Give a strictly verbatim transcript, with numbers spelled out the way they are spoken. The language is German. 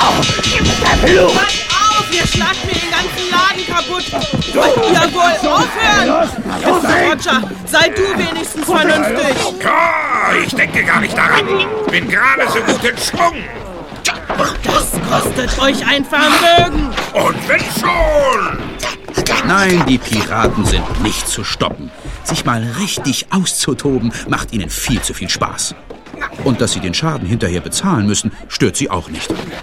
auf, ihr schlagt mir den ganzen Laden kaputt. Wollt ihr wohl aufhören? Mister Roger, sei du wenigstens vernünftig. Oh, ich denke gar nicht daran. Bin gerade so gut in Schwung. Das kostet euch ein Vermögen. Und wenn schon. Nein, die Piraten sind nicht zu stoppen. Sich mal richtig auszutoben, macht ihnen viel zu viel Spaß. Und dass sie den Schaden hinterher bezahlen müssen, stört sie auch nicht.